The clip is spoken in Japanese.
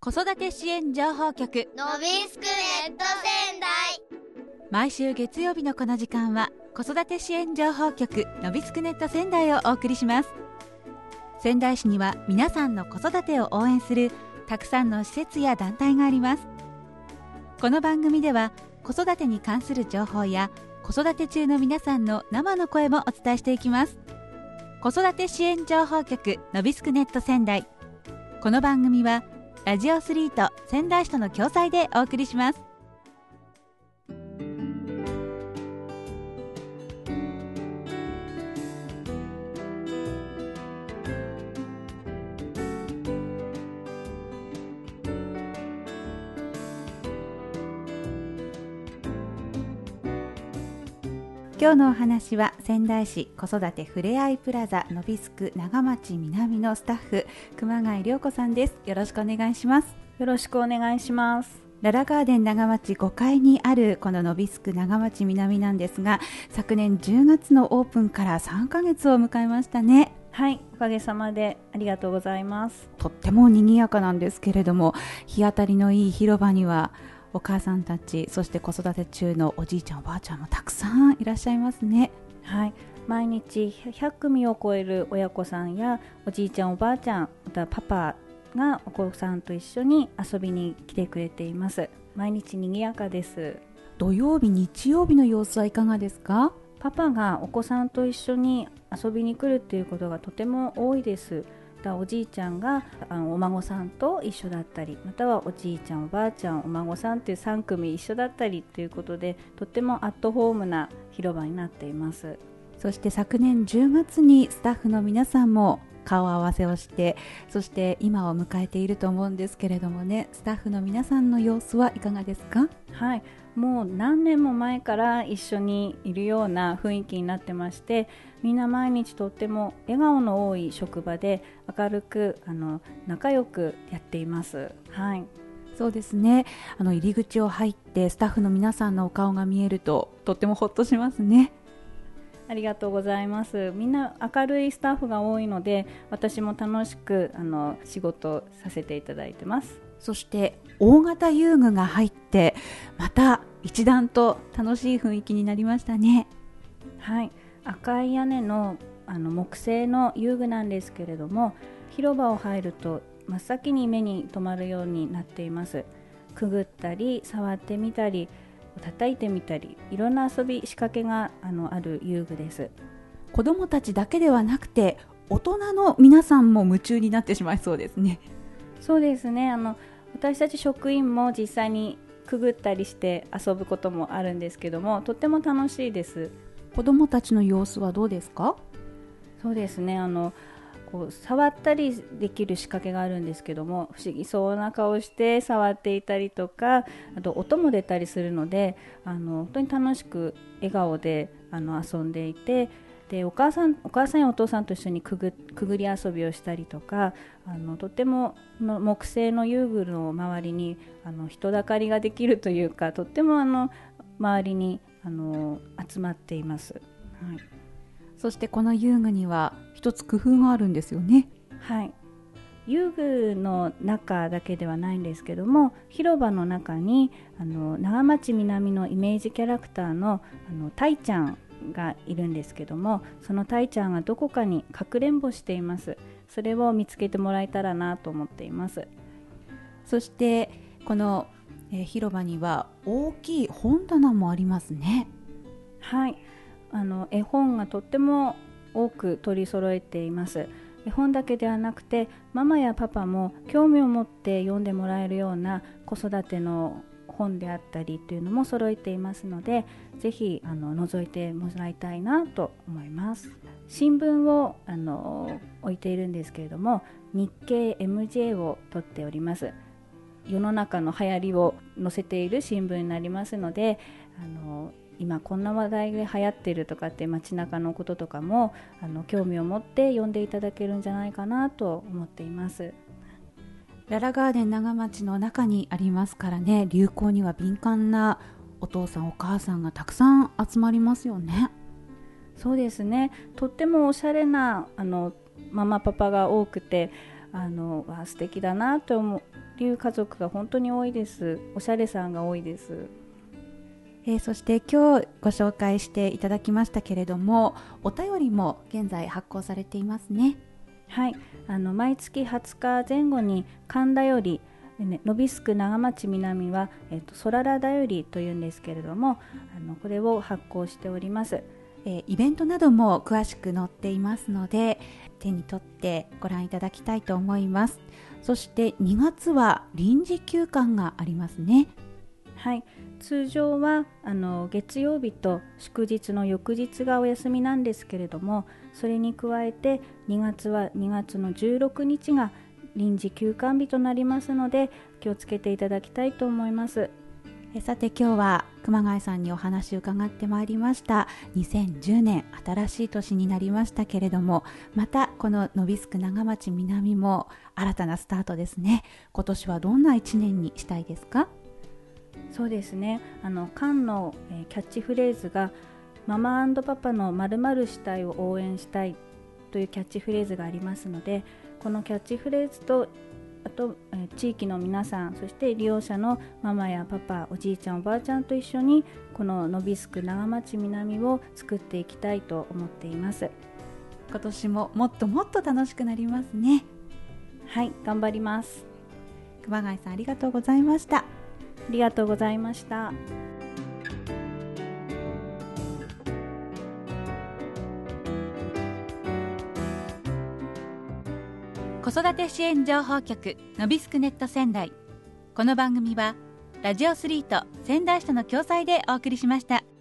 子育て支援情報局のびすくネット仙台。 毎週月曜日のこの時間は子育て支援情報局のびすくネット仙台をお送りします。仙台市には皆さんの子育てを応援するたくさんの施設や団体があります。この番組では子育てに関する情報や子育て中の皆さんの生の声もお伝えしていきます。子育て支援情報局のびすくネット仙台。この番組はラジオ3と仙台市との共催でお送りします。今日のお話は仙台市子育てふれあいプラザのびすく長町南のスタッフ熊谷涼子さんです。よろしくお願いします。 よろしくお願いします。 ララガーデン長町5階にあるこののびすく長町南なんですが、昨年10月のオープンから3ヶ月を迎えましたね。 はい、おかげさまでありがとうございます。 とっても賑やかなんですけれども、日当たりのいい広場にはお母さんたち、そして子育て中のおじいちゃんおばあちゃんもたくさんいらっしゃいますね。 はい、毎日100組を超える親子さんやおじいちゃんおばあちゃん、またパパがお子さんと一緒に遊びに来てくれています。毎日賑やかです。 土曜日日曜日の様子はいかがですか？ パパがお子さんと一緒に遊びに来るっていうことがとても多いです。おじいちゃんがお孫さんと一緒だったり、またはおじいちゃんおばあちゃんお孫さんという3組一緒だったりということで、とってもアットホームな広場になっています。 そして昨年10月にスタッフの皆さんも顔合わせをして、そして今を迎えていると思うんですけれどもね、スタッフの皆さんの様子はいかがですか？ はい、もう何年も前から一緒にいるような雰囲気になってまして、みんな毎日とっても笑顔の多い職場で明るく仲良くやっています。はい、 そうですね。入り口を入ってスタッフの皆さんのお顔が見えるととってもほっとしますね。 ありがとうございます。みんな明るいスタッフが多いので、私も楽しく仕事させていただいてます。 そして大型遊具が入ってまた一段と楽しい雰囲気になりましたね。 はい、赤い屋根の木製の遊具なんですけれども、広場を入ると真っ先に目に留まるようになっています。くぐったり触ってみたり叩いてみたり、いろんな遊び仕掛けがある遊具です。 子どもたちだけではなくて大人の皆さんも夢中になってしまいそうですね。 そうですね。私たち職員も実際にくぐったりして遊ぶこともあるんですけども、とっても楽しいです。 子どもたちの様子はどうですか？ そうですね。触ったりできる仕掛けがあるんですけども、不思議そうな顔して触っていたりとか、あと音も出たりするので、本当に楽しく笑顔で遊んでいて、でお母さんやお父さんと一緒にくぐり遊びをしたりとか、とても木製の遊具の周りに人だかりができるというか、とっても周りに集まっています。はい、 そしてこの遊具には一つ工夫があるんですよね。 はい、遊具の中だけではないんですけども、広場の中に長町南のイメージキャラクターのたいちゃんがいるんですけども、そのたいちゃんがどこかにかくれんぼしています。それを見つけてもらえたらなと思っています。 そしてこの、広場には大きい本棚もありますね。 はい、絵本がとっても多く取り揃えています。絵本だけではなくて、ママやパパも興味を持って読んでもらえるような子育ての本であったりというのも揃えていますので、ぜひ覗いてもらいたいなと思います。新聞を置いているんですけれども、日経 MJ を取っております。世の中の流行りを載せている新聞になりますので、今こんな話題で流行っているとかって街中のこととかも興味を持って読んでいただけるんじゃないかなと思っています。 ララガーデン長町の中にありますからね、流行には敏感なお父さんお母さんがたくさん集まりますよね。 そうですね。とってもおしゃれなママパパが多くて素敵だなという家族が本当に多いです。おしゃれさんが多いです。 そして今日ご紹介していただきましたけれども、お便りも現在発行されていますね。 はい、毎月20日前後に神田より、ノビスク長町南は、ソララだよりというんですけれども、これを発行しております。 イベントなども詳しく載っていますので、手に取ってご覧いただきたいと思います。そして2月は臨時休館がありますね。 はい、通常は月曜日と祝日の翌日がお休みなんですけれども、それに加えて2月は2月の16日が臨時休館日となりますので、気をつけていただきたいと思います。 さて今日は熊谷さんにお話を伺ってまいりました。2010年新しい年になりましたけれども、またこのノビスク長町南も新たなスタートですね。今年はどんな1年にしたいですか？ そうですね、館の、キャッチフレーズがママ&パパの〇〇したいを応援したいというキャッチフレーズがありますので、このキャッチフレーズとあと、地域の皆さん、そして利用者のママやパパ、おじいちゃんおばあちゃんと一緒にこのノビスク長町南を作っていきたいと思っています。 今年ももっともっと楽しくなりますね。 はい、頑張ります。 熊谷さんありがとうございました。 ありがとうございました。 子育て支援情報局のびすくネット仙台。この番組はラジオ3と仙台市との共催でお送りしました。